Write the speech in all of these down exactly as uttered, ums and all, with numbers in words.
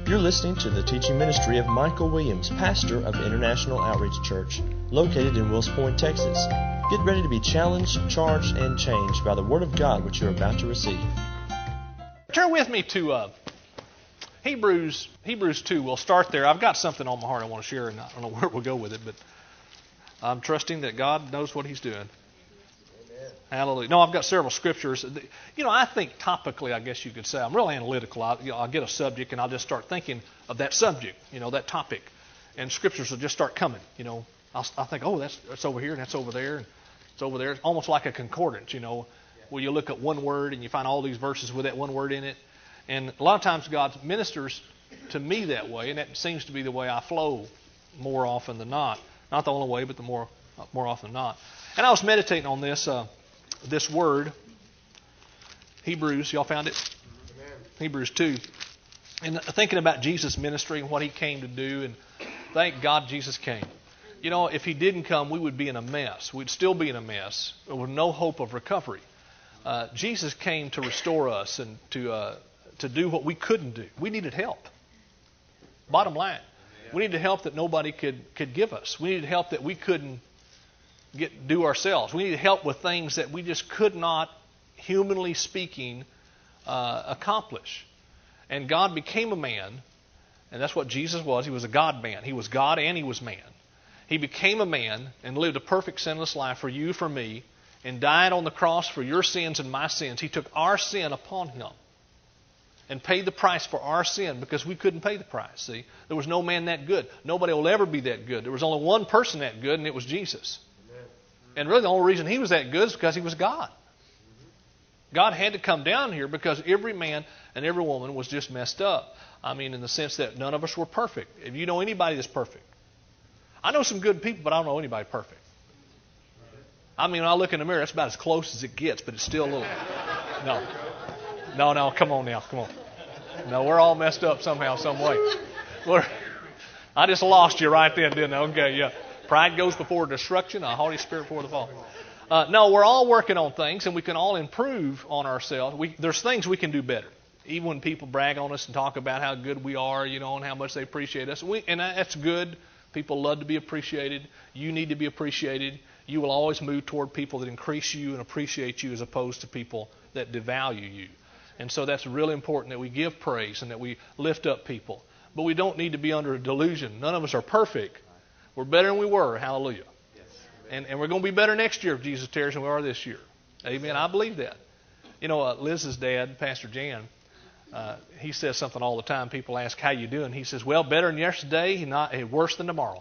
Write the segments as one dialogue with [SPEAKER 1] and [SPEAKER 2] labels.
[SPEAKER 1] You're listening to the teaching ministry of Michael Williams, pastor of International Outreach Church, located in Wills Point, Texas. Get ready to be challenged, charged, and changed by the Word of God which you're about to receive.
[SPEAKER 2] Turn with me to uh, Hebrews Hebrews two. We'll start there. I've got something on my heart I want to share, and I don't know where we'll go with it, but I'm trusting that God knows what He's doing. Amen. Hallelujah. No, I've got several scriptures. You know, I think topically, I guess you could say, I'm real analytical. I, you know, I'll get a subject, and I'll just start thinking of that subject, you know, that topic, and scriptures will just start coming. You know, I'll, I'll think, oh, that's, that's over here, and that's over there, and it's over there. It's almost like a concordance, you know, where you look at one word and you find all these verses with that one word in it. And a lot of times God ministers to me that way, and that seems to be the way I flow more often than not. Not the only way, but the more more often than not. And I was meditating on this uh, this word, Hebrews. Y'all found it? Amen. Hebrews two. And thinking about Jesus' ministry and what He came to do, and thank God Jesus came. You know, if He didn't come, we would be in a mess. We'd still be in a mess with no hope of recovery. Uh, Jesus came to restore us and to uh, to do what we couldn't do. We needed help. Bottom line, we needed help that nobody could, could give us. We needed help that we couldn't get do ourselves. We needed help with things that we just could not, humanly speaking, uh, accomplish. And God became a man, and that's what Jesus was. He was a God-man. He was God and He was man. He became a man and lived a perfect sinless life for you, for me, and died on the cross for your sins and my sins. He took our sin upon Him and paid the price for our sin because we couldn't pay the price. See, there was no man that good. Nobody will ever be that good. There was only one person that good, and it was Jesus. Amen. And really the only reason He was that good is because He was God. God had to come down here because every man and every woman was just messed up. I mean, in the sense that none of us were perfect. If you know anybody that's perfect, I know some good people, but I don't know anybody perfect. I mean, when I look in the mirror, that's about as close as it gets, but it's still a little... No. No, no, come on now, come on. No, we're all messed up somehow, some way. We're, I just lost you right then, didn't I? Okay, yeah. Pride goes before destruction, a haughty spirit before the fall. Uh, no, we're all working on things, and we can all improve on ourselves. We, there's things we can do better. Even when people brag on us and talk about how good we are, you know, and how much they appreciate us. We, and that's good. People love to be appreciated. You need to be appreciated. You will always move toward people that increase you and appreciate you as opposed to people that devalue you. And so that's really important that we give praise and that we lift up people. But we don't need to be under a delusion. None of us are perfect. We're better than we were. Hallelujah. Yes. And, and we're going to be better next year if Jesus tarries than we are this year. Amen. I believe that. You know, uh, Liz's dad, Pastor Jan, uh, he says something all the time. People ask, how you doing? He says, well, better than yesterday, not worse than tomorrow.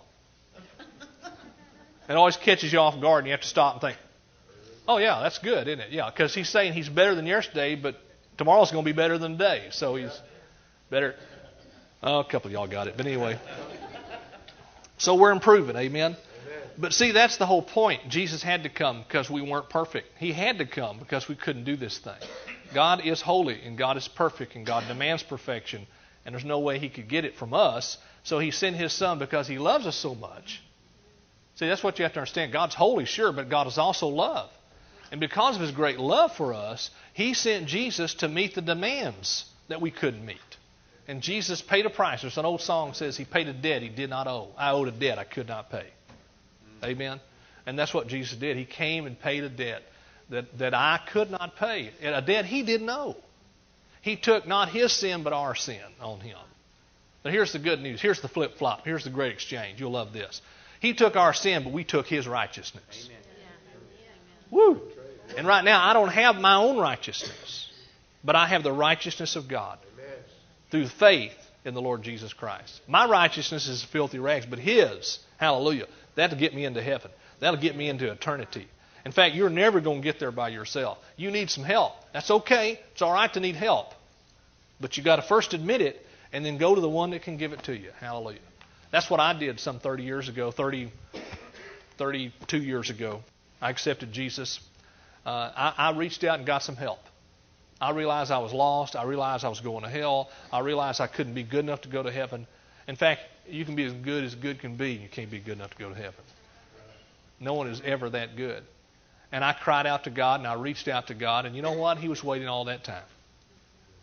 [SPEAKER 2] It always catches you off guard and you have to stop and think, oh, yeah, that's good, isn't it? Yeah, because he's saying he's better than yesterday, but tomorrow's going to be better than today. So he's better. Oh, a couple of y'all got it. But anyway. So we're improving. Amen. Amen. But see, that's the whole point. Jesus had to come because we weren't perfect. He had to come because we couldn't do this thing. God is holy and God is perfect and God demands perfection. And there's no way He could get it from us. So He sent His Son because He loves us so much. See, that's what you have to understand. God's holy, sure, but God is also love. And because of His great love for us, He sent Jesus to meet the demands that we couldn't meet. And Jesus paid a price. There's an old song that says He paid a debt He did not owe. I owed a debt I could not pay. Amen? And that's what Jesus did. He came and paid a debt that, that I could not pay. And a debt He didn't owe. He took not His sin but our sin on Him. Now here's the good news. Here's the flip-flop. Here's the great exchange. You'll love this. He took our sin, but we took His righteousness. Amen. Woo! And right now, I don't have my own righteousness, but I have the righteousness of God through faith in the Lord Jesus Christ. My righteousness is filthy rags, but His, hallelujah, that'll get me into heaven. That'll get me into eternity. In fact, you're never going to get there by yourself. You need some help. That's okay. It's all right to need help. But you got to first admit it and then go to the one that can give it to you. Hallelujah. That's what I did some thirty years ago, thirty, thirty-two years ago. I accepted Jesus. Uh, I, I reached out and got some help. I realized I was lost. I realized I was going to hell. I realized I couldn't be good enough to go to heaven. In fact, you can be as good as good can be. You can't be good enough to go to heaven. No one is ever that good. And I cried out to God and I reached out to God. And you know what? He was waiting all that time.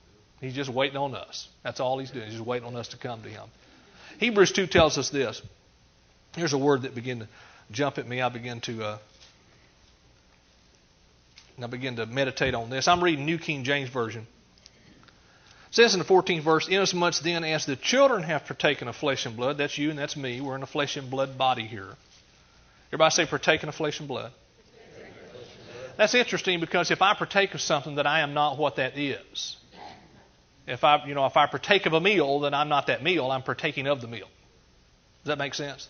[SPEAKER 2] He's just waiting on us. That's all He's doing. He's just waiting on us to come to Him. Hebrews two tells us this. Here's a word that began to jump at me. I began to uh, I began to meditate on this. I'm reading New King James Version. It says in the fourteenth verse, inasmuch then as the children have partaken of flesh and blood, that's you and that's me, we're in a flesh and blood body here. Everybody say partaken of flesh and blood. That's interesting because if I partake of something, that I am not what that is. If I, you know, if I partake of a meal, then I'm not that meal. I'm partaking of the meal. Does that make sense?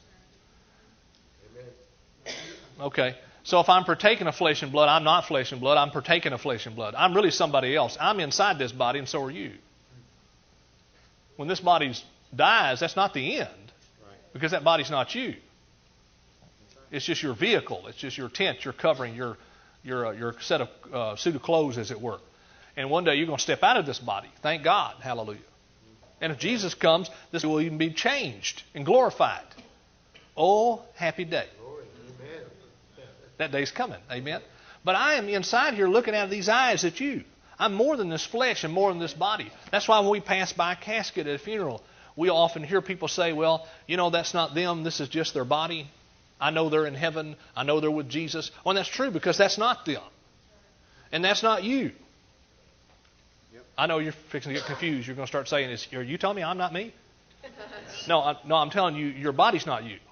[SPEAKER 2] Okay. So if I'm partaking of flesh and blood, I'm not flesh and blood. I'm partaking of flesh and blood. I'm really somebody else. I'm inside this body, and so are you. When this body dies, that's not the end, because that body's not you. It's just your vehicle. It's just your tent, your covering, your your uh, your set of uh, suit of clothes, as it were. And one day you're going to step out of this body. Thank God. Hallelujah. And if Jesus comes, this will even be changed and glorified. Oh, happy day. That day's coming. Amen. But I am inside here looking out of these eyes at you. I'm more than this flesh and more than this body. That's why when we pass by a casket at a funeral, we often hear people say, well, you know, that's not them. This is just their body. I know they're in heaven. I know they're with Jesus. Well, and that's true, because that's not them. And that's not you. Yep. I know you're fixing to get confused. You're going to start saying, "Is are you telling me I'm not me?" no, I, no, I'm telling you, your body's not you.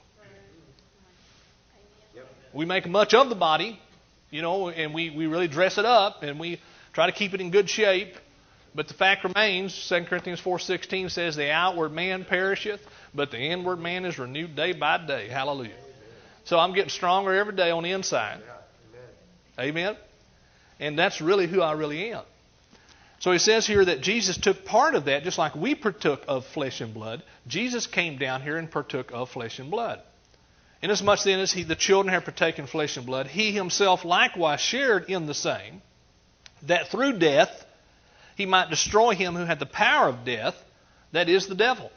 [SPEAKER 2] Yep. We make much of the body, you know, and we, we really dress it up, and we try to keep it in good shape. But the fact remains, Second Corinthians four sixteen says, the outward man perisheth, but the inward man is renewed day by day. Hallelujah. So I'm getting stronger every day on the inside. Amen. And that's really who I really am. So he says here that Jesus took part of that, just like we partook of flesh and blood. Jesus came down here and partook of flesh and blood. Inasmuch then as he, the children have partaken flesh and blood, he himself likewise shared in the same, that through death he might destroy him who had the power of death, that is the devil.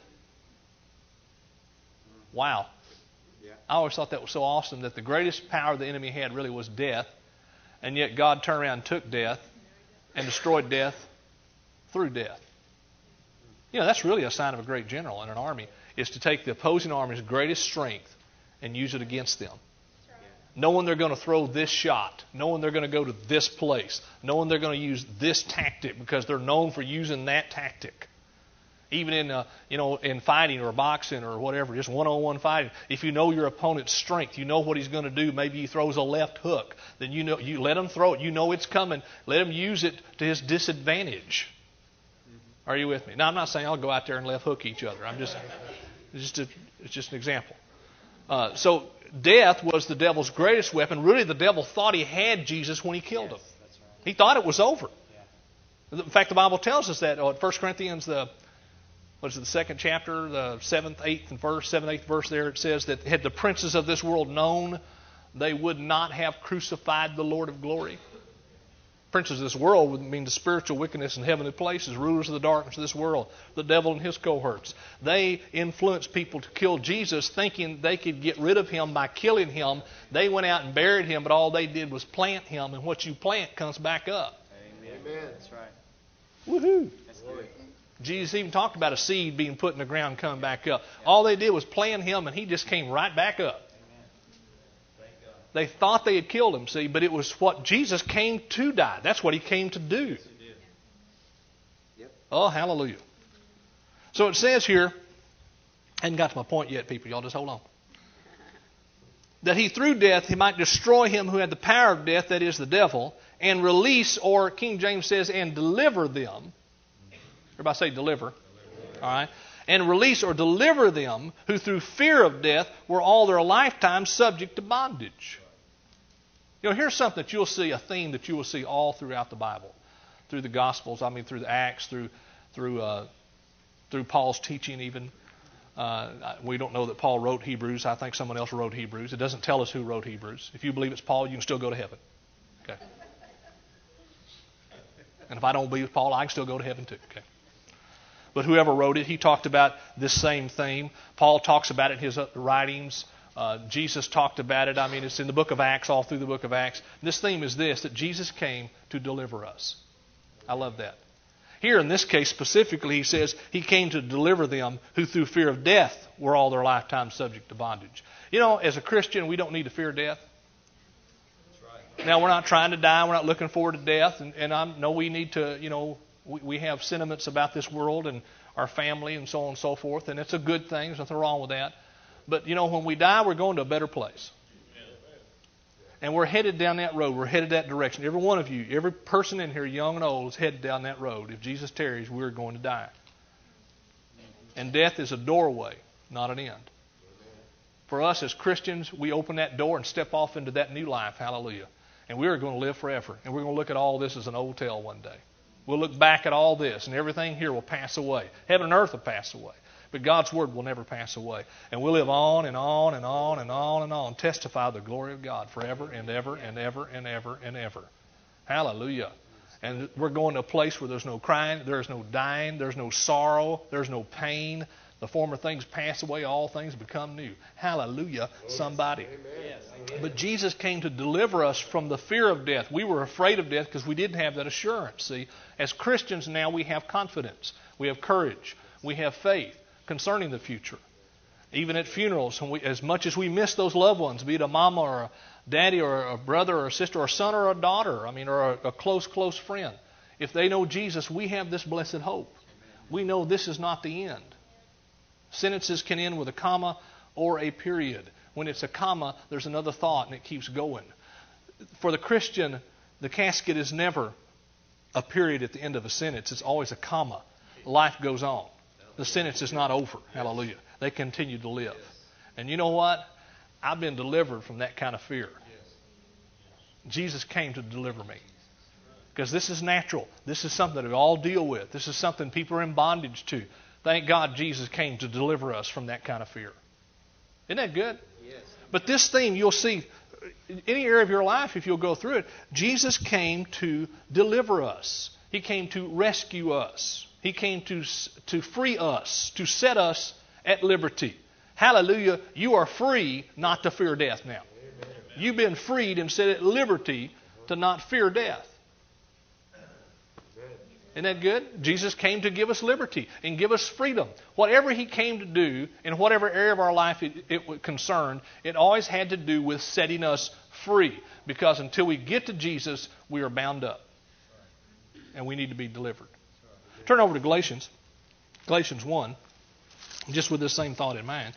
[SPEAKER 2] Wow. Yeah. I always thought that was so awesome, that the greatest power the enemy had really was death, and yet God turned around and took death and destroyed death through death. You know, that's really a sign of a great general in an army, is to take the opposing army's greatest strength and use it against them. Knowing they're going to throw this shot, knowing they're going to go to this place, knowing they're going to use this tactic because they're known for using that tactic. Even in uh, you know in fighting or boxing or whatever, just one-on-one fighting, if you know your opponent's strength, you know what he's going to do. Maybe he throws a left hook, then you know you let him throw it. You know it's coming. Let him use it to his disadvantage. Mm-hmm. Are you with me? Now I'm not saying I'll go out there and left hook each other. I'm just it's just a, it's just an example. Uh, so death was the devil's greatest weapon. Really, the devil thought he had Jesus when he killed him. Yes, right. He thought it was over. Yeah. In fact, the Bible tells us that. Oh, in First Corinthians, the what is it, the second chapter, the seventh, eighth, and verse, seventh, eighth verse there, it says that had the princes of this world known, they would not have crucified the Lord of glory. Princes of this world would mean the spiritual wickedness in heavenly places, rulers of the darkness of this world, the devil and his cohorts. They influenced people to kill Jesus, thinking they could get rid of him by killing him. They went out and buried him, but all they did was plant him, and what you plant comes back up.
[SPEAKER 3] Amen. Amen. That's right.
[SPEAKER 2] Woohoo!
[SPEAKER 3] That's good.
[SPEAKER 2] Jesus even talked about a seed being put in the ground and coming back up. All they did was plant him, and he just came right back up. They thought they had killed him, see, but it was what Jesus came to die. That's what he came to do.
[SPEAKER 3] Yes, he did. Yep.
[SPEAKER 2] Oh, hallelujah. So it says here, I hadn't got to my point yet, people. Y'all just hold on. That he through death, he might destroy him who had the power of death, that is the devil, and release, or King James says, and deliver them. Everybody say deliver. Deliver. All right. And release or deliver them who through fear of death were all their lifetime subject to bondage. You know, here's something that you'll see, a theme that you will see all throughout the Bible, through the Gospels, I mean through the Acts, through through uh, through Paul's teaching even. Uh, we don't know that Paul wrote Hebrews. I think someone else wrote Hebrews. It doesn't tell us who wrote Hebrews. If you believe it's Paul, you can still go to heaven. Okay. And if I don't believe it's Paul, I can still go to heaven too. Okay. But whoever wrote it, he talked about this same theme. Paul talks about it in his writings. Uh, Jesus talked about it. I mean, it's in the book of Acts, all through the book of Acts. This theme is this, that Jesus came to deliver us. I love that. Here in this case specifically, he says he came to deliver them who through fear of death were all their lifetime subject to bondage. You know, as a Christian, we don't need to fear death. Now, we're not trying to die. We're not looking forward to death. And, and I know we need to, you know, we, we have sentiments about this world and our family and so on and so forth. And it's a good thing. There's nothing wrong with that. But, you know, when we die, we're going to a better place. And we're headed down that road. We're headed that direction. Every one of you, every person in here, young and old, is headed down that road. If Jesus tarries, we're going to die. And death is a doorway, not an end. For us as Christians, we open that door and step off into that new life. Hallelujah. And we are going to live forever. And we're going to look at all this as an old tale one day. We'll look back at all this, and everything here will pass away. Heaven and earth will pass away. But God's Word will never pass away. And we'll live on and on and on and on and on. Testify the glory of God forever and ever and ever and ever and ever. Hallelujah. And we're going to a place where there's no crying, there's no dying, there's no sorrow, there's no pain. The former things pass away, all things become new. Hallelujah, somebody. But Jesus came to deliver us from the fear of death. We were afraid of death because we didn't have that assurance. See, as Christians now we have confidence. We have courage. We have faith concerning the future. Even at funerals, when we, as much as we miss those loved ones, be it a mama or a daddy or a brother or a sister or a son or a daughter, I mean, or a, a close, close friend, if they know Jesus, we have this blessed hope. We know this is not the end. Sentences can end with a comma or a period. When it's a comma, there's another thought and it keeps going. For the Christian, the casket is never a period at the end of a sentence. It's always a comma. Life goes on. The sentence is not over. Hallelujah. They continue to live. And you know what? I've been delivered from that kind of fear. Jesus came to deliver me. Because this is natural. This is something that we all deal with. This is something people are in bondage to. Thank God Jesus came to deliver us from that kind of fear. Isn't that good? Yes. But this theme, you'll see, in any area of your life, if you'll go through it, Jesus came to deliver us. He came to rescue us. He came to, to free us, to set us at liberty. Hallelujah. You are free not to fear death now. Amen. You've been freed and set at liberty to not fear death. Isn't that good? Jesus came to give us liberty and give us freedom. Whatever He came to do, in whatever area of our life it, it concerned, it always had to do with setting us free. Because until we get to Jesus, we are bound up. And we need to be delivered. Turn over to Galatians. Galatians one. Just with this same thought in mind.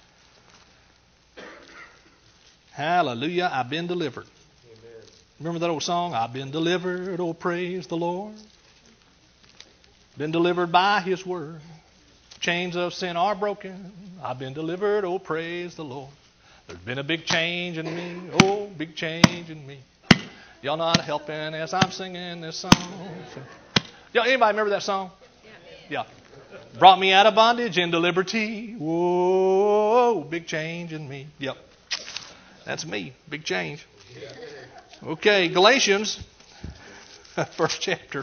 [SPEAKER 2] Hallelujah, I've been delivered. Amen. Remember that old song? I've been delivered, oh praise the Lord. Been delivered by His word. Chains of sin are broken. I've been delivered, oh praise the Lord. There's been a big change in me, oh big change in me. Y'all not helping as I'm singing this song. Y'all, anybody remember that song? Yeah. Brought me out of bondage into liberty. Whoa, big change in me. Yep. That's me. Big change. Okay, Galatians, first chapter.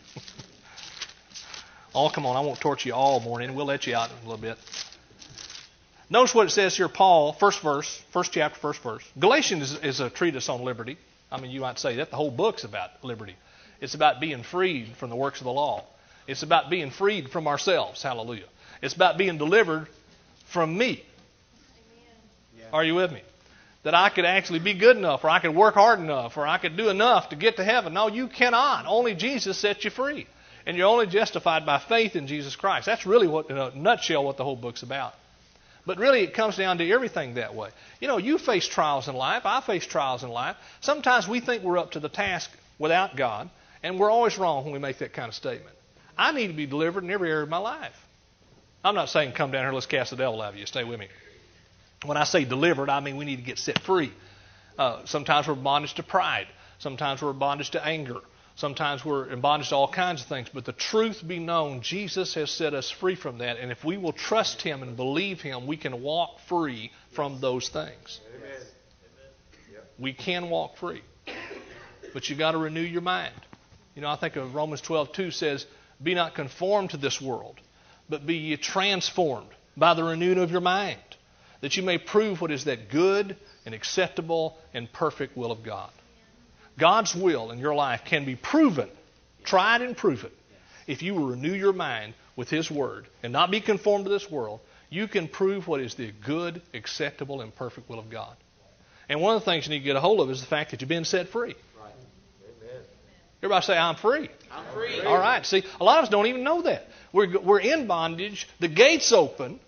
[SPEAKER 2] Oh, come on. I won't torture you all morning. We'll let you out in a little bit. Notice what it says here, Paul, first verse, first chapter, first verse. Galatians is, is a treatise on liberty. I mean, you might say that the whole book's about liberty. It's about being freed from the works of the law. It's about being freed from ourselves. Hallelujah. It's about being delivered from me. Yeah. Are you with me? That I could actually be good enough, or I could work hard enough, or I could do enough to get to heaven. No, you cannot. Only Jesus sets you free. And you're only justified by faith in Jesus Christ. That's really what, in a nutshell, what the whole book's about. But really, it comes down to everything that way. You know, you face trials in life. I face trials in life. Sometimes we think we're up to the task without God, and we're always wrong when we make that kind of statement. I need to be delivered in every area of my life. I'm not saying come down here, let's cast the devil out of you. Stay with me. When I say delivered, I mean we need to get set free. Uh, sometimes we're bondage to pride. Sometimes we're bondage to anger. Sometimes we're in bondage to all kinds of things. But the truth be known, Jesus has set us free from that. And if we will trust Him and believe Him, we can walk free from those things. Amen. We can walk free. But you've got to renew your mind. You know, I think of Romans twelve two says, be not conformed to this world, but be ye transformed by the renewing of your mind, that you may prove what is that good and acceptable and perfect will of God. God's will in your life can be proven, tried and proven. if you will renew your mind with His Word and not be conformed to this world, you can prove what is the good, acceptable, and perfect will of God. And one of the things you need to get a hold of is the fact that you've been set free.
[SPEAKER 3] Right. Amen.
[SPEAKER 2] Everybody say, I'm free.
[SPEAKER 3] I'm free.
[SPEAKER 2] All right. See, a lot of us don't even know that. We're, we're in bondage. The gate's open.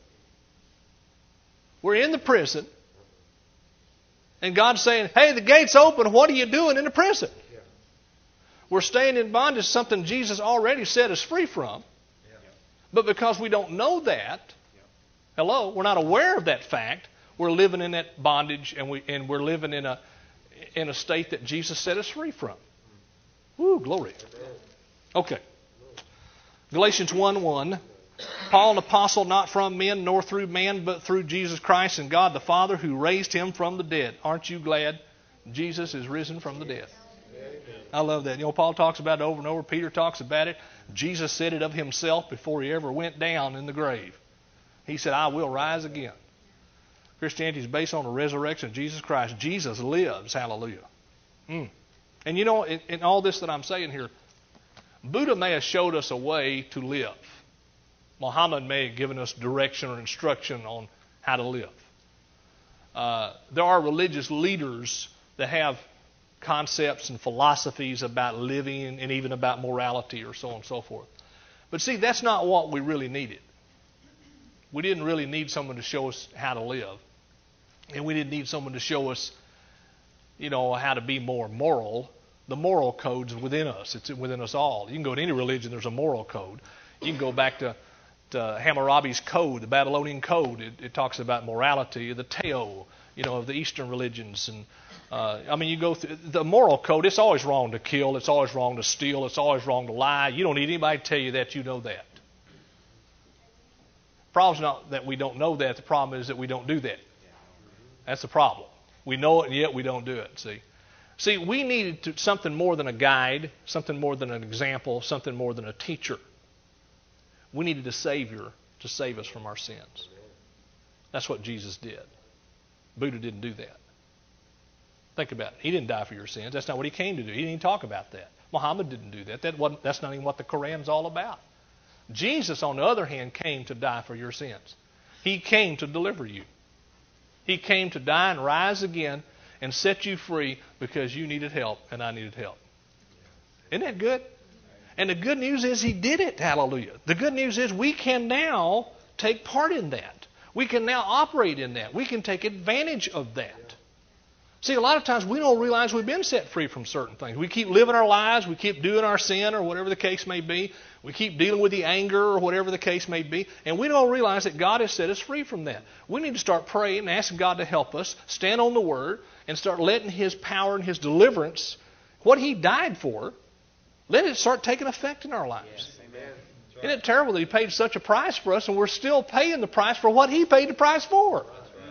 [SPEAKER 2] We're in the prison. And God's saying, hey, the gate's open. What are you doing in the prison?
[SPEAKER 3] Yeah.
[SPEAKER 2] We're staying in bondage, something Jesus already set us free from.
[SPEAKER 3] Yeah.
[SPEAKER 2] But because we don't know that,
[SPEAKER 3] Yeah.
[SPEAKER 2] hello, we're not aware of that fact, we're living in that bondage, and, we, and we're living in a, in a state that Jesus set us free from. Woo, glory. Okay. Galatians one one. Paul, an apostle, not from men, nor through man, but through Jesus Christ and God the Father, who raised Him from the dead. Aren't you glad Jesus is risen from the dead? I love that. You know, Paul talks about it over and over. Peter talks about it. Jesus said it of Himself before He ever went down in the grave. He said, I will rise again. Christianity is based on the resurrection of Jesus Christ. Jesus lives. Hallelujah. Mm. And you know, in, in all this that I'm saying here, Buddha may have showed us a way to live. Muhammad may have given us direction or instruction on how to live. Uh, there are religious leaders that have concepts and philosophies about living and even about morality or so on and so forth. But see, that's not what we really needed. We didn't really need someone to show us how to live. And we didn't need someone to show us, you know, how to be more moral. The moral code's within us. It's within us all. You can go to any religion, there's a moral code. You can go back to, to Hammurabi's code, the Babylonian code. It, it talks about morality, the Tao, you know, of the Eastern religions. And uh, I mean, you go through the moral code. It's always wrong to kill. It's always wrong to steal. It's always wrong to lie. You don't need anybody to tell you that. You know that. The problem's not that we don't know that. The problem is that we don't do that. That's the problem. We know it, and yet we don't do it. See, see, we needed to, something more than a guide, something more than an example, something more than a teacher. We needed a Savior to save us from our sins. That's what Jesus did. Buddha didn't do that. Think about it. He didn't die for your sins. That's not what He came to do. He didn't even talk about that. Muhammad didn't do that. That wasn't, that's not even what the Quran's all about. Jesus, on the other hand, came to die for your sins. He came to deliver you. He came to die and rise again and set you free because you needed help and I needed help. Isn't that good? And the good news is He did it. Hallelujah. The good news is we can now take part in that. We can now operate in that. We can take advantage of that. See, a lot of times we don't realize we've been set free from certain things. We keep living our lives. We keep doing our sin or whatever the case may be. We keep dealing with the anger or whatever the case may be. And we don't realize that God has set us free from that. We need to start praying and asking God to help us, stand on the Word, and start letting His power and His deliverance, what He died for, let it start taking effect in our lives.
[SPEAKER 3] Yes, amen.
[SPEAKER 2] Isn't it terrible that He paid such a price for us and we're still paying the price for what He paid the price for?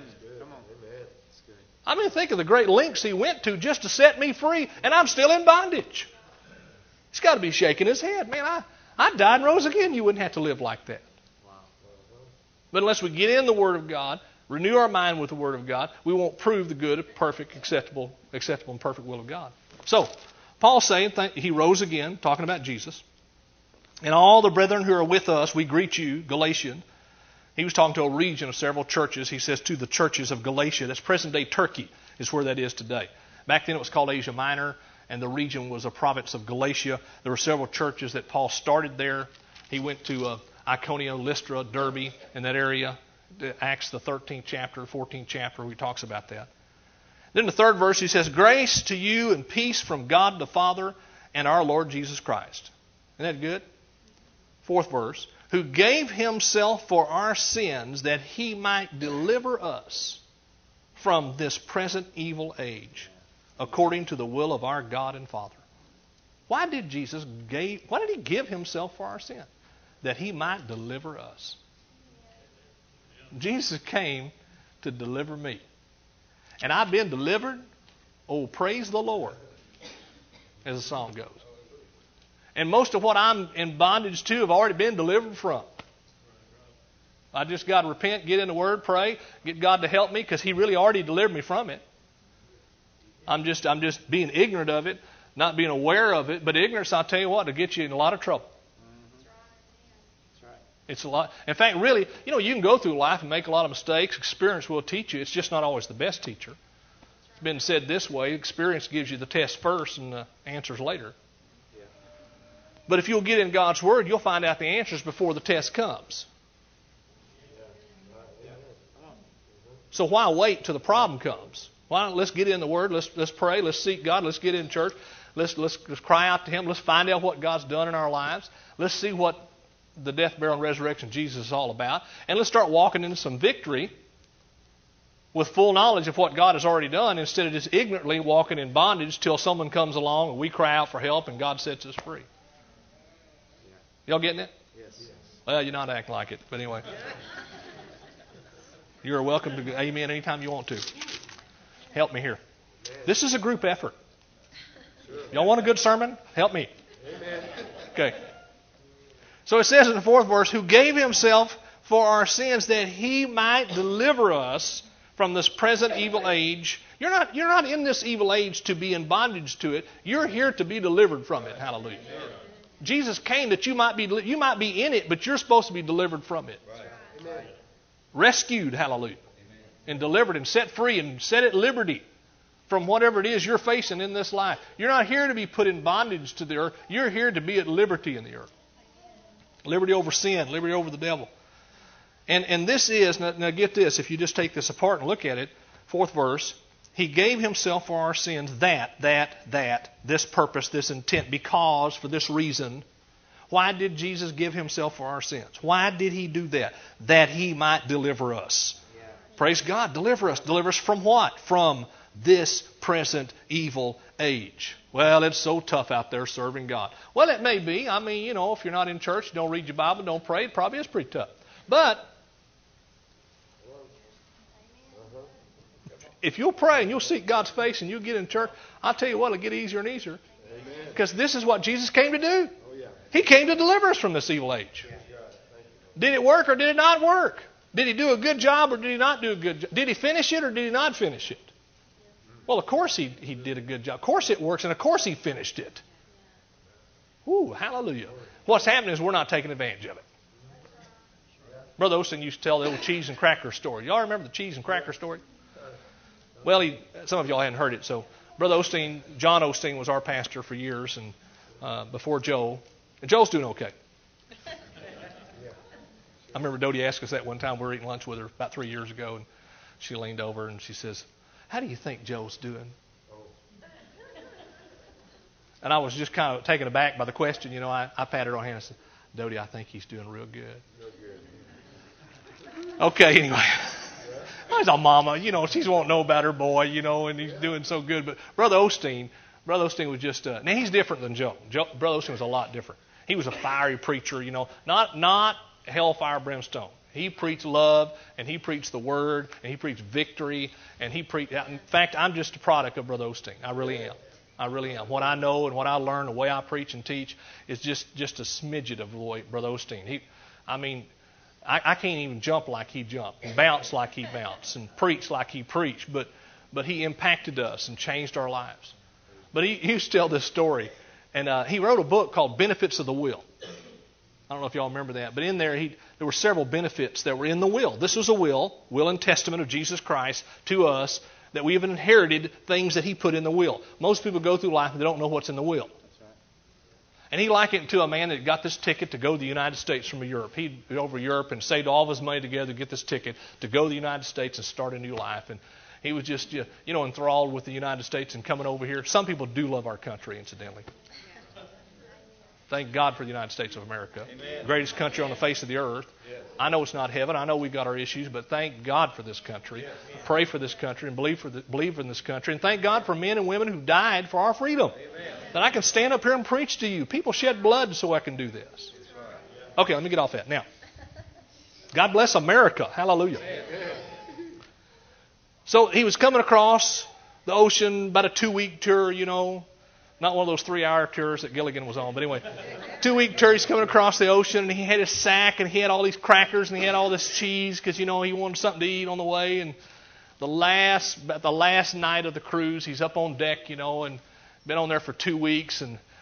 [SPEAKER 2] I mean, think of the great lengths He went to just to set me free, and I'm still in bondage. He's got to be shaking his head. Man, I, I died and rose again. You wouldn't have to live like that.
[SPEAKER 3] Wow.
[SPEAKER 2] But unless we get in the Word of God, renew our mind with the Word of God, we won't prove the good, perfect, acceptable, acceptable, and perfect will of God. So, Paul's saying He rose again, talking about Jesus. And all the brethren who are with us, we greet you, Galatians. He was talking to a region of several churches. He says to the churches of Galatia. That's present-day Turkey is where that is today. Back then it was called Asia Minor, and the region was a province of Galatia. There were several churches that Paul started there. He went to uh, Iconium, Lystra, Derbe, in that area. Acts, the thirteenth chapter, fourteenth chapter, he talks about that. Then the third verse, he says, grace to you and peace from God the Father and our Lord Jesus Christ. Isn't that good? Fourth verse. Who gave Himself for our sins that He might deliver us from this present evil age, according to the will of our God and Father. Why did Jesus gave, why did He give Himself for our sin? That He might deliver us. Jesus came to deliver me. And I've been delivered. Oh, praise the Lord, as the song goes. And most of what I'm in bondage to have already been delivered from. I just got to repent, get in the Word, pray, get God to help me, because He really already delivered me from it. I'm just I'm just being ignorant of it, not being aware of it. But ignorance, I'll tell you what, will get you in a lot of trouble. It's a lot. In fact, really, you know, you can go through life and make a lot of mistakes. Experience will teach you. It's just not always the best teacher. It's been said this way: experience gives you the test first and the answers later. Yeah. But if you'll get in God's Word, you'll find out the answers before the test comes. So why wait till the problem comes? Why don't let's get in the Word, let's let's pray, let's seek God, let's get in church, let's let's let's cry out to Him, let's find out what God's done in our lives, let's see what the death, burial, and resurrection of Jesus is all about, and let's start walking into some victory with full knowledge of what God has already done, instead of just ignorantly walking in bondage till someone comes along and we cry out for help and God sets us free. Y'all getting it?
[SPEAKER 3] Yes.
[SPEAKER 2] Well, you're not acting like it, but anyway. You're welcome to amen anytime you want to. Help me here. This is a group effort. Y'all want a good sermon? Help me.
[SPEAKER 3] Amen.
[SPEAKER 2] Okay. So it says in the fourth verse, who gave Himself for our sins that He might deliver us from this present evil age. You're not, you're not in this evil age to be in bondage to it. You're here to be delivered from it. Hallelujah. Jesus came that you might be you might be in it, but you're supposed to be delivered from it.
[SPEAKER 3] Amen.
[SPEAKER 2] Rescued, hallelujah, and delivered and set free and set at liberty from whatever it is you're facing in this life. You're not here to be put in bondage to the earth. You're here to be at liberty in the earth. Liberty over sin, liberty over the devil. And and this is, now, now get this, if you just take this apart and look at it, fourth verse, He gave Himself for our sins that, that, that, this purpose, this intent, because, for this reason. Why did Jesus give Himself for our sins? Why did He do that? That He might deliver us. Yeah. Praise God. Deliver us. Deliver us from what? From this present evil age. Well, it's so tough out there serving God. Well, it may be. I mean, you know, if you're not in church, don't read your Bible, don't pray, it probably is pretty tough. But if you'll pray and you'll seek God's face and you'll get in church, I'll tell you what, it'll get easier and easier. Because this is what Jesus came to do. He came to deliver us from this evil age. Did it work or did it not work? Did He do a good job or did He not do a good job? Did He finish it or did He not finish it? Well, of course He, he did a good job. Of course it works, and of course He finished it. Ooh, hallelujah. What's happening is we're not taking advantage of it. Brother Osteen used to tell the old cheese and cracker story. Y'all remember the cheese and cracker story? Well, he, some of y'all hadn't heard it. So Brother Osteen, John Osteen was our pastor for years, and uh, before Joe. And Joe's doing okay. I remember Dodie asked us that one time. We were eating lunch with her about three years ago, and she leaned over and she says, "How do you think Joe's doing?" And I was just kind of taken aback by the question. You know, I, I patted her on the hand and said, "Dodie, I think he's doing real good." Okay, anyway. There's a mama, you know, she's won't know about her boy, you know, and he's doing so good. But Brother Osteen, Brother Osteen was just, uh, now he's different than Joe. Joe. Brother Osteen was a lot different. He was a fiery preacher, you know, not not hellfire brimstone. He preached love, and he preached the word, and he preached victory, and he preached. In fact, I'm just a product of Brother Osteen. I really am. I really am. What I know and what I learn, the way I preach and teach, is just, just a smidget of the way Brother Osteen. He, I mean, I, I can't even jump like he jumped, and bounce like he bounced, and preach like he preached, but but he impacted us and changed our lives. But he, he used to tell this story, and uh, he wrote a book called Benefits of the Will. I don't know if y'all remember that, but in there he, there were several benefits that were in the will. This was a will, will and testament of Jesus Christ to us, that we have inherited things that he put in the will. Most people go through life and they don't know what's in the will. That's right. And he likened it to a man that got this ticket to go to the United States from Europe. He'd go over to Europe and saved all of his money together to get this ticket to go to the United States and start a new life. And he was just, you know, enthralled with the United States and coming over here. Some people do love our country, incidentally. Thank God for the United States of America. Amen. Greatest country on the face of the earth. Yes. I know it's not heaven. I know we've got our issues, but thank God for this country. Yes. Pray for this country and believe for the, believe in this country. And thank God for men and women who died for our freedom. Amen. That I can stand up here and preach to you. People shed blood so I can do this. Okay, let me get off that. Now, God bless America. Hallelujah. Amen. So he was coming across the ocean, about a two-week tour, you know. Not one of those three-hour tours that Gilligan was on. But anyway, two-week tour, he's coming across the ocean, and he had his sack, and he had all these crackers, and he had all this cheese, because, you know, he wanted something to eat on the way. And the last the last night of the cruise, he's up on deck, you know, and been on there for two weeks, and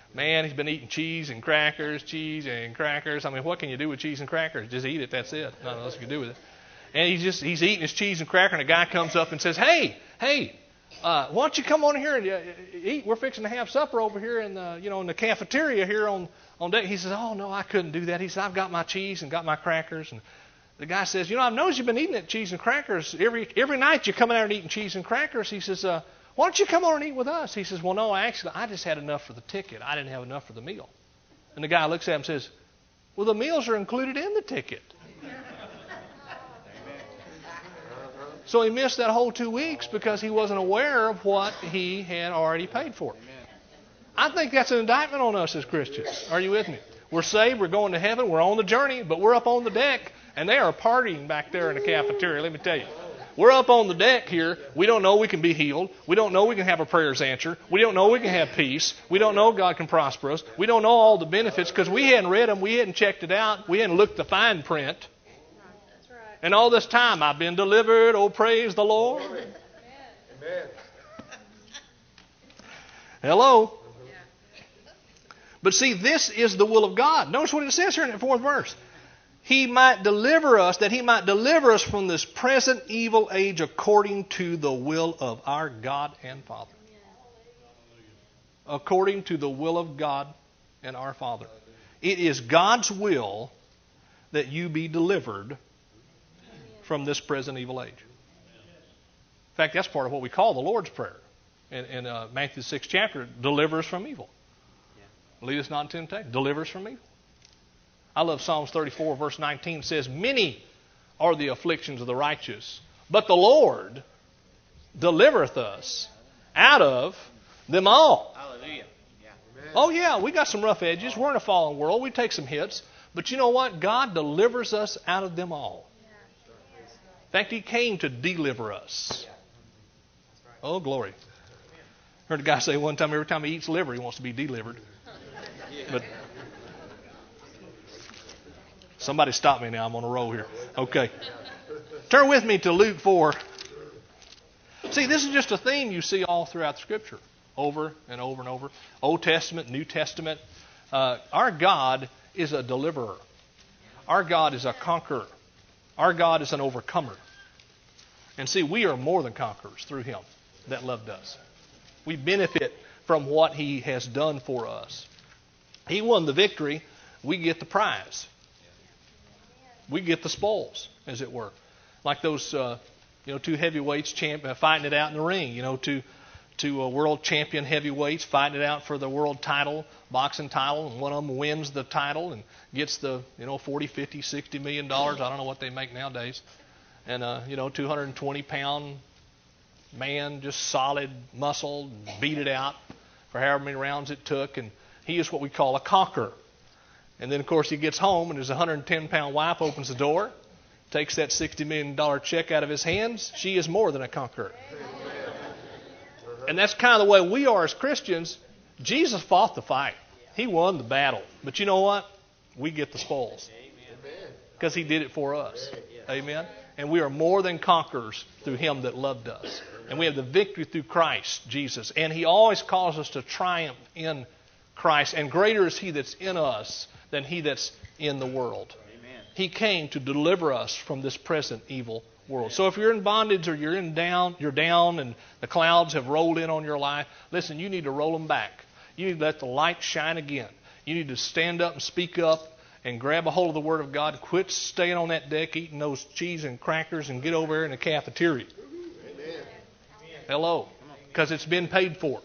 [SPEAKER 2] Man, he's been eating cheese and crackers, cheese and crackers. I mean, what can you do with cheese and crackers? Just eat it, that's it. Nothing else you can do with it. And he's just he's eating his cheese and cracker, and a guy comes up and says, hey, hey, uh, why don't you come on here and uh, eat? We're fixing to have supper over here in the, you know, in the cafeteria here on, on deck. He says, oh, no, I couldn't do that. He said, I've got my cheese and got my crackers. And the guy says, you know, I've noticed you've been eating that cheese and crackers. Every every night you're coming out and eating cheese and crackers. He says, uh, why don't you come on and eat with us? He says, well, no, actually, I just had enough for the ticket. I didn't have enough for the meal. And the guy looks at him and says, well, the meals are included in the ticket. So he missed that whole two weeks because he wasn't aware of what he had already paid for. I think that's an indictment on us as Christians. Are you with me? We're saved, we're going to heaven, we're on the journey, but we're up on the deck, and they are partying back there in the cafeteria. Let me tell you. We're up on the deck here. We don't know we can be healed. We don't know we can have our prayers answered. We don't know we can have peace. We don't know God can prosper us. We don't know all the benefits because we hadn't read them. We hadn't checked it out. We hadn't looked the fine print. And all this time, I've been delivered. Oh, praise the Lord. Amen. Hello. But see, this is the will of God. Notice what it says here in the fourth verse. He might deliver us, that he might deliver us from this present evil age according to the will of our God and Father. According to the will of God and our Father. It is God's will that you be delivered from this present evil age. In fact, that's part of what we call the Lord's Prayer. In, in uh, Matthew the sixth chapter, deliver us from evil. Lead us not into temptation. Deliver us from evil. I love Psalms thirty-four, verse nineteen. It says, many are the afflictions of the righteous, but the Lord delivereth us out of them all.
[SPEAKER 3] Hallelujah. Yeah.
[SPEAKER 2] Oh, yeah, we got some rough edges. We're in a fallen world. We take some hits. But you know what? God delivers us out of them all. In fact, he came to deliver us. Oh, glory. Heard a guy say one time, every time he eats liver, he wants to be delivered. But somebody stop me now. I'm on a roll here. Okay. Turn with me to Luke four. See, this is just a theme you see all throughout the Scripture. Over and over and over. Old Testament, New Testament. Uh, our God is a deliverer. Our God is a conqueror. Our God is an overcomer. And see, we are more than conquerors through him that loved us. We benefit from what he has done for us. He won the victory. We get the prize. We get the spoils, as it were. Like those uh, you know, two heavyweights champ- uh, fighting it out in the ring. You know, two, two uh, world champion heavyweights fighting it out for the world title, boxing title, and one of them wins the title and gets the, you know, forty, fifty, sixty million dollars. I don't know what they make nowadays. And, uh, you know, two hundred twenty pound man, just solid muscle, beat it out for however many rounds it took. And he is what we call a conqueror. And then, of course, he gets home and his one hundred ten pound wife opens the door, takes that sixty million dollars check out of his hands. She is more than a conqueror. And that's kind of the way we are as Christians. Jesus fought the fight. He won the battle. But you know what? We get the spoils. Because he did it for us. Amen. And we are more than conquerors through him that loved us. And we have the victory through Christ Jesus. And he always calls us to triumph in Christ. And greater is he that's in us than he that's in the world. Amen. He came to deliver us from this present evil world. So if you're in bondage or you're in down, you're down and the clouds have rolled in on your life, listen, you need to roll them back. You need to let the light shine again. You need to stand up and speak up and grab a hold of the Word of God. Quit staying on that deck eating those cheese and crackers and get over there in the cafeteria. Amen. Hello. Because it's been paid for.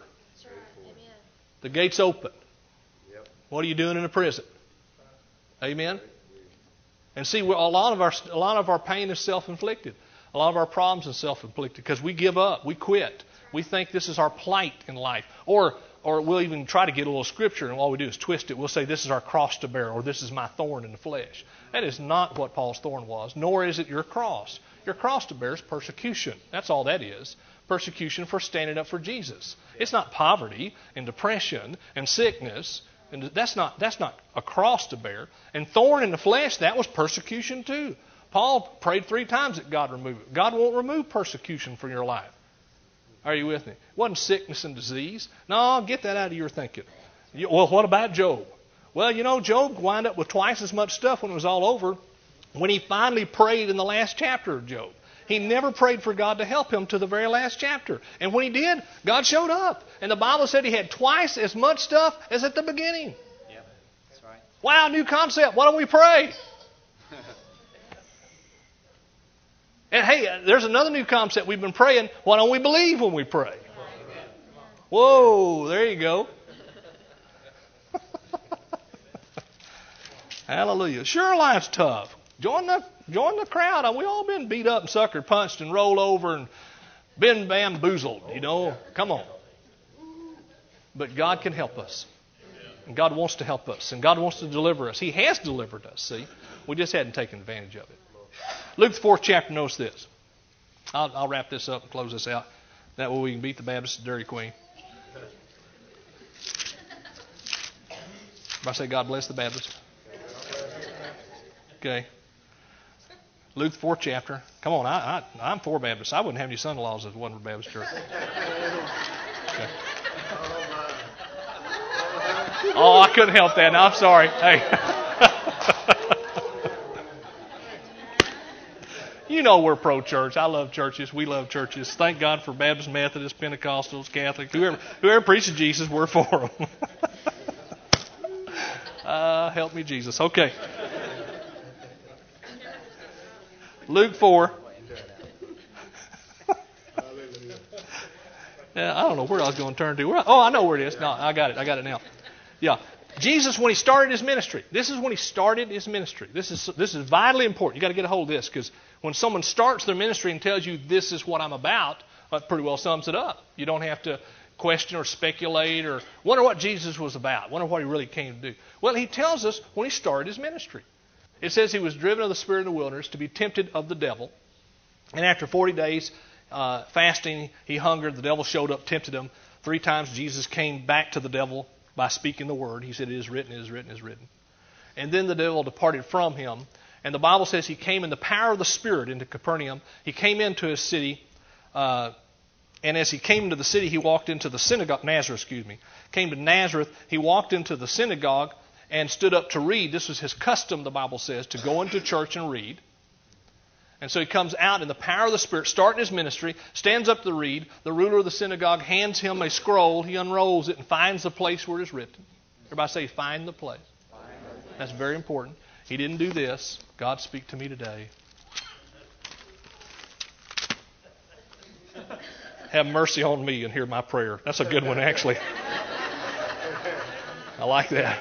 [SPEAKER 2] The gate's open. What are you doing in a prison? Amen. And see, a lot of our a lot of our pain is self-inflicted. A lot of our problems are self-inflicted because we give up, we quit. We think this is our plight in life, or or we'll even try to get a little scripture, and all we do is twist it. We'll say this is our cross to bear, or this is my thorn in the flesh. That is not what Paul's thorn was, nor is it your cross. Your cross to bear is persecution. That's all that is. Persecution for standing up for Jesus. It's not poverty and depression and sickness. And that's not that's not a cross to bear. And thorn in the flesh, that was persecution too. Paul prayed three times that God remove it. God won't remove persecution from your life. Are you with me? It wasn't sickness and disease. No, get that out of your thinking. You, well, what about Job? Well, you know, Job wound up with twice as much stuff when it was all over when he finally prayed in the last chapter of Job. He never prayed for God to help him to the very last chapter. And when he did, God showed up. And the Bible said he had twice as much stuff as at the beginning.
[SPEAKER 3] Yep, that's right.
[SPEAKER 2] Wow, new concept. Why don't we pray? And hey, there's another new concept we've been praying. Why don't we believe when we pray? Whoa, there you go. Hallelujah. Sure, life's tough. Join the join the crowd. We all been beat up and suckered, punched and rolled over and been bamboozled, you know. Come on. But God can help us. And God wants to help us. And God wants to deliver us. He has delivered us, see. We just hadn't taken advantage of it. Luke the fourth chapter, notice this. I'll, I'll wrap this up and close this out. That way we can beat the Baptist Dairy Queen. If I say God bless the Baptist. Okay. Luke the fourth chapter. Come on, I, I, I'm for Baptists. I wouldn't have any son-in-laws if it wasn't for Baptist church. Okay. Oh, I couldn't help that. No, I'm sorry. Hey. You know we're pro-church. I love churches. We love churches. Thank God for Baptists, Methodists, Pentecostals, Catholics. Whoever, whoever preaches Jesus, we're for them. uh, help me, Jesus. Okay. Luke four. Yeah, I don't know where I was going to turn to. Oh, I know where it is. No, I got it. I got it now. Yeah. Jesus, when he started his ministry, this is when he started his ministry. This is this is vitally important. You got to get a hold of this, because when someone starts their ministry and tells you this is what I'm about, that pretty well sums it up. You don't have to question or speculate or wonder what Jesus was about, wonder what he really came to do. Well, he tells us when he started his ministry. It says he was driven of the Spirit in the wilderness to be tempted of the devil. And after forty days uh, fasting, he hungered. The devil showed up, tempted him. Three times Jesus came back to the devil by speaking the word. He said, it is written, it is written, it is written. And then the devil departed from him. And the Bible says he came in the power of the Spirit into Capernaum. He came into his city. Uh, and as he came into the city, he walked into the synagogue. Nazareth, excuse me. Came to Nazareth. He walked into the synagogue and stood up to read. This was his custom, the Bible says, to go into church and read. And so he comes out in the power of the Spirit, starting his ministry, stands up to read. The ruler of the synagogue hands him a scroll. He unrolls it and finds the place where it is written. Everybody say, find the place. That's very important. He didn't do this. God, speak to me today. Have mercy on me and hear my prayer. That's a good one, actually. I like that.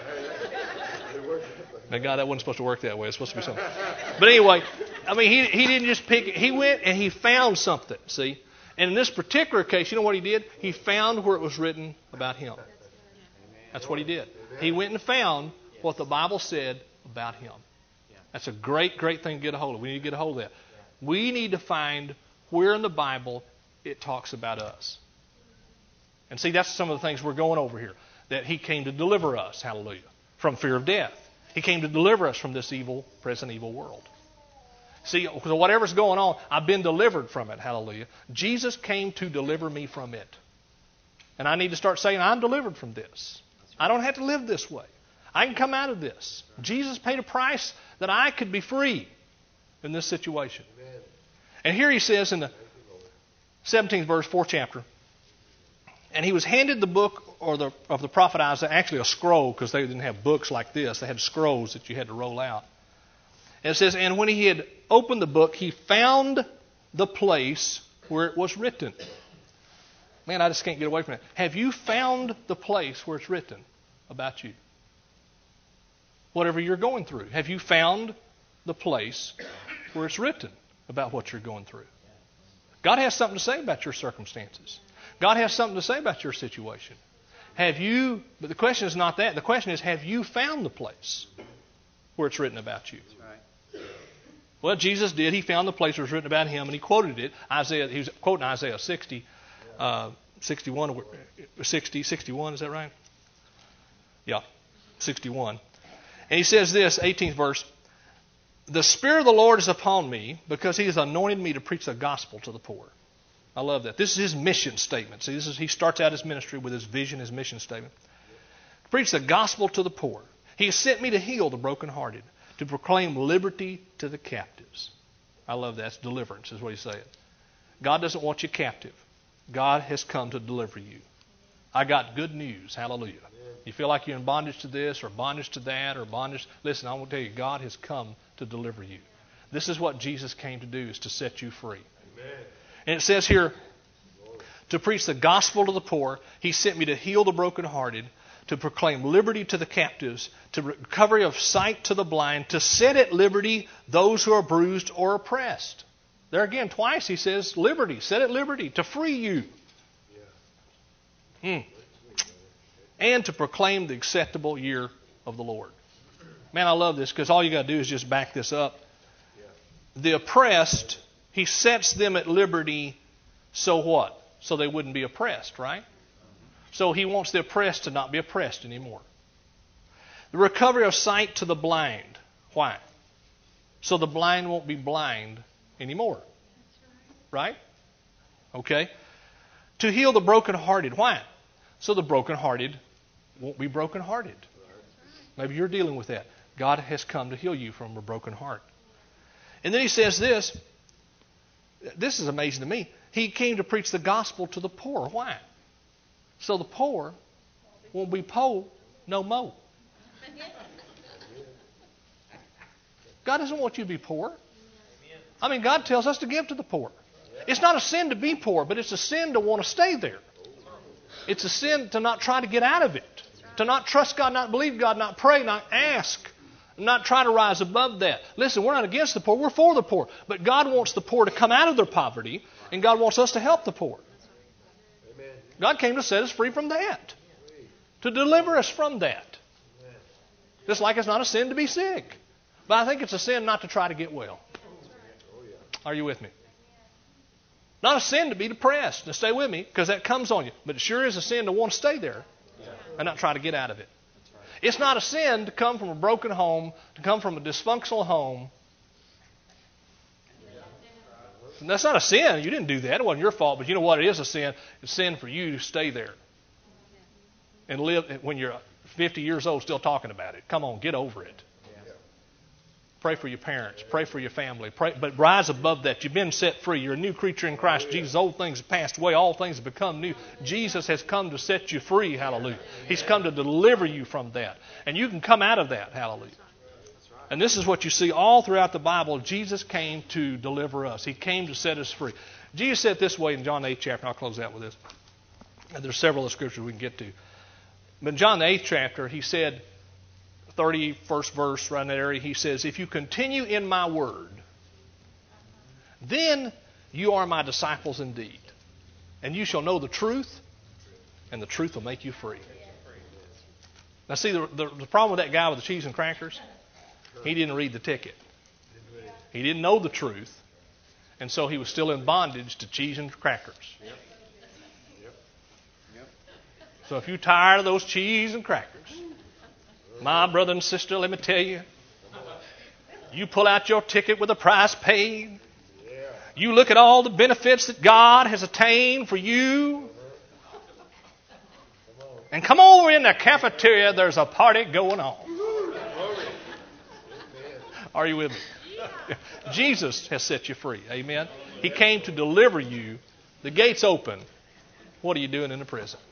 [SPEAKER 2] Now, God, that wasn't supposed to work that way. It's supposed to be something. But anyway, I mean, he he didn't just pick it. He went and he found something, see? And in this particular case, you know what he did? He found where it was written about him. That's what he did. He went and found what the Bible said about him. That's a great, great thing to get a hold of. We need to get a hold of that. We need to find where in the Bible it talks about us. And see, that's some of the things we're going over here. That he came to deliver us, hallelujah, from fear of death. He came to deliver us from this evil, present evil world. See, so whatever's going on, I've been delivered from it, hallelujah. Jesus came to deliver me from it. And I need to start saying, I'm delivered from this. I don't have to live this way. I can come out of this. Jesus paid a price that I could be free in this situation. And here he says in the seventeenth verse, fourth chapter, and he was handed the book or the of the prophet Isaiah, actually a scroll, because they didn't have books like this. They had scrolls that you had to roll out. And it says, and when he had opened the book, he found the place where it was written. Man, I just can't get away from it. Have you found the place where it's written about you? Whatever you're going through. Have you found the place where it's written about what you're going through? God has something to say about your circumstances. God has something to say about your situation. Have you, but the question is not that. The question is, have you found the place where it's written about you?
[SPEAKER 3] Right.
[SPEAKER 2] Well, Jesus did. He found the place where it was written about him, and he quoted it. Isaiah. He was quoting Isaiah sixty, uh, sixty-one, sixty, sixty-one. Is that right? Yeah, sixty-one. And he says this, eighteenth verse, the Spirit of the Lord is upon me because he has anointed me to preach the gospel to the poor. I love that. This is his mission statement. See, this is he starts out his ministry with his vision, his mission statement. preach the gospel to the poor. He has sent me to heal the brokenhearted, to proclaim liberty to the captives. I love that. That's deliverance is what he's saying. God doesn't want you captive. God has come to deliver you. I got good news. Hallelujah. You feel like you're in bondage to this or bondage to that or bondage. Listen, I want to tell you, God has come to deliver you. This is what Jesus came to do, is to set you free. Amen. And it says here, to preach the gospel to the poor. He sent me to heal the brokenhearted, to proclaim liberty to the captives, to recovery of sight to the blind, to set at liberty those who are bruised or oppressed. There again, twice he says liberty, set at liberty, to free you. Hmm. And to proclaim the acceptable year of the Lord. Man, I love this because all you got to do is just back this up. The oppressed, he sets them at liberty, so what? So they wouldn't be oppressed, right? So he wants the oppressed to not be oppressed anymore. The recovery of sight to the blind. Why? So the blind won't be blind anymore. Right? Okay. To heal the brokenhearted. Why? So the brokenhearted won't be brokenhearted. Maybe you're dealing with that. God has come to heal you from a broken heart. And then he says this. This is amazing to me. He came to preach the gospel to the poor. Why? So the poor won't be poor no more. God doesn't want you to be poor. I mean, God tells us to give to the poor. It's not a sin to be poor, but it's a sin to want to stay there. It's a sin to not try to get out of it. To not trust God, not believe God, not pray, not ask. Not try to rise above that. Listen, we're not against the poor. We're for the poor. But God wants the poor to come out of their poverty, and God wants us to help the poor. God came to set us free from that. To deliver us from that. Just like it's not a sin to be sick. But I think it's a sin not to try to get well. Are you with me? Not a sin to be depressed. Now stay with me, because that comes on you. But it sure is a sin to want to stay there and not try to get out of it. It's not a sin to come from a broken home, to come from a dysfunctional home. And that's not a sin. You didn't do that. It wasn't your fault. But you know what? It is a sin. It's a sin for you to stay there and live when you're fifty years old still talking about it. Come on, get over it. Pray for your parents. Pray for your family. Pray, but rise above that. You've been set free. You're a new creature in Christ Jesus. Old things have passed away. All things have become new. Jesus has come to set you free. Hallelujah. He's come to deliver you from that. And you can come out of that. Hallelujah. And this is what you see all throughout the Bible. Jesus came to deliver us. He came to set us free. Jesus said it this way in John the eighth chapter. I'll close out with this. And there's several of the scriptures we can get to. But in John the eighth chapter, he said, thirty-first verse, right in that area, he says, if you continue in my word, then you are my disciples indeed. And you shall know the truth, and the truth will make you free. Now see, the, the, the problem with that guy with the cheese and crackers, he didn't read the ticket. He didn't know the truth, and so he was still in bondage to cheese and crackers. So if you're tired of those cheese and crackers, my brother and sister, let me tell you, you pull out your ticket with a price paid. You look at all the benefits that God has attained for you. And come over in the cafeteria, there's a party going on. Are you with me? Jesus has set you free. Amen. He came to deliver you. The gate's open. What are you doing in the prison?